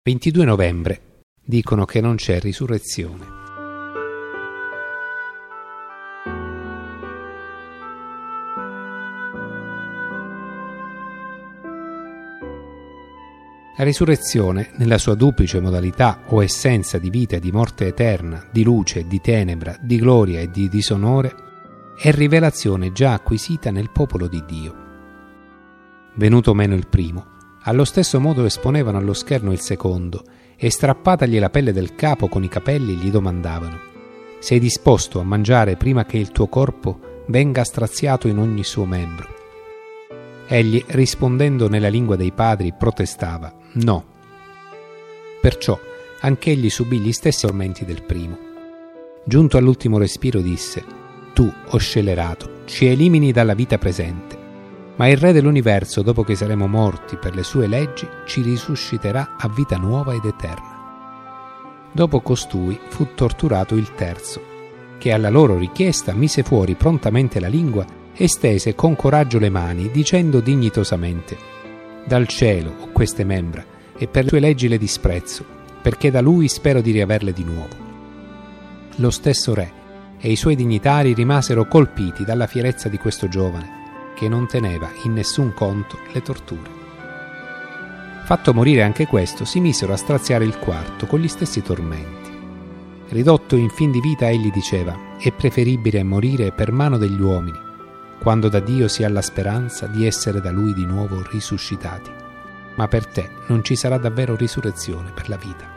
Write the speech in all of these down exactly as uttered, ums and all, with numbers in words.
ventidue novembre. Dicono che non c'è risurrezione. La risurrezione, nella sua duplice modalità o essenza di vita e di morte eterna, di luce e di tenebra, di gloria e di disonore, è rivelazione già acquisita nel popolo di Dio. Venuto meno il primo, allo stesso modo esponevano allo scherno il secondo e, strappatagli la pelle del capo con i capelli, gli domandavano: «Sei disposto a mangiare prima che il tuo corpo venga straziato in ogni suo membro?» Egli, rispondendo nella lingua dei padri, protestava: «No». Perciò anch'egli subì gli stessi tormenti del primo. Giunto all'ultimo respiro disse: «Tu, o scellerato, ci elimini dalla vita presente, ma il Re dell'universo, dopo che saremo morti per le sue leggi, ci risusciterà a vita nuova ed eterna». Dopo costui fu torturato il terzo, che alla loro richiesta mise fuori prontamente la lingua e stese con coraggio le mani, dicendo dignitosamente: «Dal cielo ho queste membra, e per le tue leggi le disprezzo, perché da lui spero di riaverle di nuovo». Lo stesso re e i suoi dignitari rimasero colpiti dalla fierezza di questo giovane, che non teneva in nessun conto le torture. Fatto morire anche questo, si misero a straziare il quarto con gli stessi tormenti. Ridotto in fin di vita, egli diceva: «È preferibile morire per mano degli uomini, quando da Dio si ha la speranza di essere da Lui di nuovo risuscitati. Ma per te non ci sarà davvero risurrezione per la vita».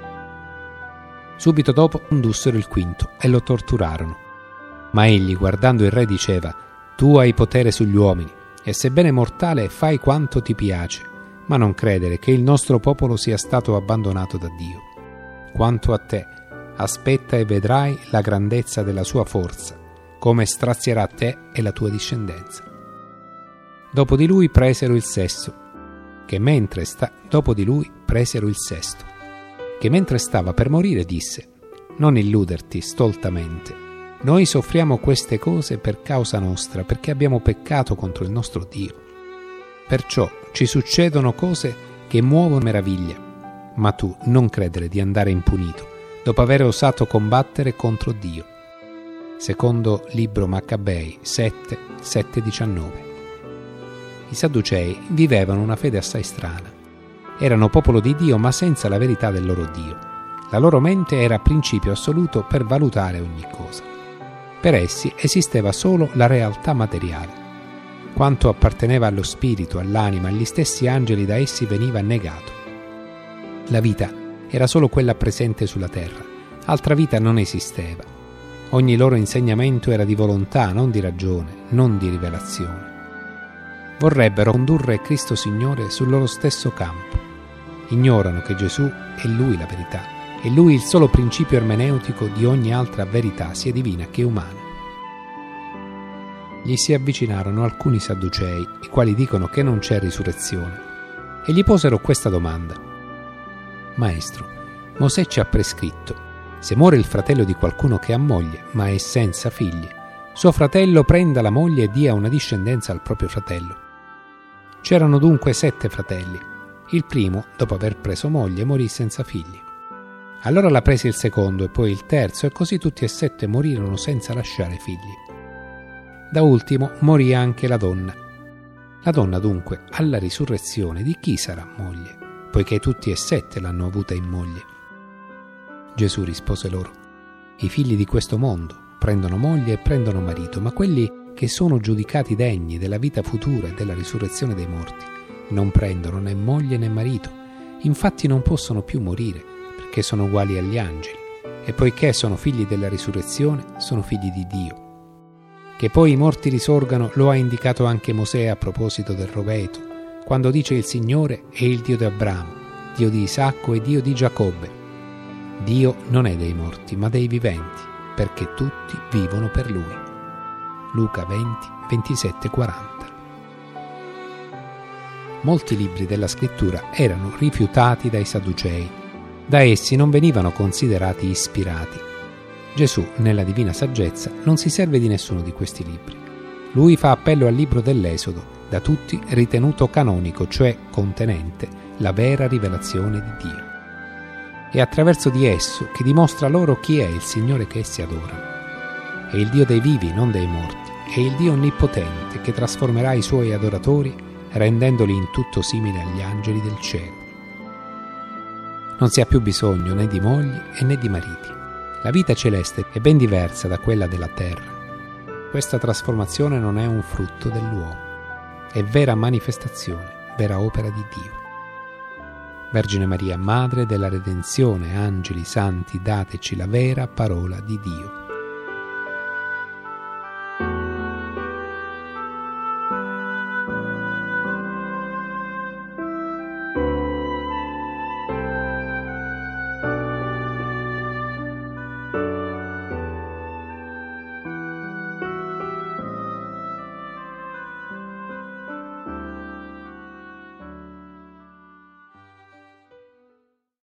Subito dopo condussero il quinto e lo torturarono. Ma egli, guardando il re, diceva: «Tu hai potere sugli uomini, e sebbene mortale fai quanto ti piace, ma non credere che il nostro popolo sia stato abbandonato da Dio. Quanto a te, aspetta e vedrai la grandezza della sua forza, come strazierà te e la tua discendenza». Dopo di lui presero il sesto, che mentre sta dopo di lui presero il sesto, che mentre stava per morire disse: «Non illuderti stoltamente. Noi soffriamo queste cose per causa nostra, perché abbiamo peccato contro il nostro Dio. Perciò ci succedono cose che muovono meraviglia, ma tu non credere di andare impunito, dopo aver osato combattere contro Dio». Secondo libro Maccabei sette, sette diciannove. I Sadducei vivevano una fede assai strana. Erano popolo di Dio, ma senza la verità del loro Dio. La loro mente era principio assoluto per valutare ogni cosa. Per essi esisteva solo la realtà materiale. Quanto apparteneva allo spirito, all'anima, agli stessi angeli, da essi veniva negato. La vita era solo quella presente sulla terra. Altra vita non esisteva. Ogni loro insegnamento era di volontà, non di ragione, non di rivelazione. Vorrebbero condurre Cristo Signore sul loro stesso campo. Ignorano che Gesù è Lui la verità, e Lui il solo principio ermeneutico di ogni altra verità, sia divina che umana. Gli si avvicinarono alcuni Sadducei, i quali dicono che non c'è risurrezione, e gli posero questa domanda: «Maestro, Mosè ci ha prescritto: se muore il fratello di qualcuno che ha moglie, ma è senza figli, suo fratello prenda la moglie e dia una discendenza al proprio fratello. C'erano dunque sette fratelli. Il primo, dopo aver preso moglie, morì senza figli. Allora la prese il secondo e poi il terzo, e così tutti e sette morirono senza lasciare figli. Da ultimo morì anche la donna. La donna dunque, alla risurrezione, di chi sarà moglie, poiché tutti e sette l'hanno avuta in moglie?» Gesù rispose loro: «I figli di questo mondo prendono moglie e prendono marito, ma quelli che sono giudicati degni della vita futura e della risurrezione dei morti non prendono né moglie né marito, infatti non possono più morire, perché sono uguali agli angeli, e poiché sono figli della risurrezione, sono figli di Dio. Che poi i morti risorgano lo ha indicato anche Mosè a proposito del roveto, quando dice: il Signore è il Dio di Abramo, Dio di Isacco e Dio di Giacobbe. Dio non è dei morti, ma dei viventi, perché tutti vivono per Lui». Luca venti, ventisette quaranta. Molti libri della scrittura erano rifiutati dai Sadducei. Da essi non venivano considerati ispirati. Gesù, nella divina saggezza, non si serve di nessuno di questi libri. Lui fa appello al libro dell'Esodo, da tutti ritenuto canonico, cioè contenente la vera rivelazione di Dio. È attraverso di esso che dimostra loro chi è il Signore che essi adorano. È il Dio dei vivi, non dei morti. È il Dio onnipotente che trasformerà i suoi adoratori rendendoli in tutto simili agli angeli del cielo. Non si ha più bisogno né di mogli e né di mariti. La vita celeste è ben diversa da quella della terra. Questa trasformazione non è un frutto dell'uomo, è vera manifestazione, vera opera di Dio. Vergine Maria, Madre della Redenzione, angeli santi, dateci la vera parola di Dio.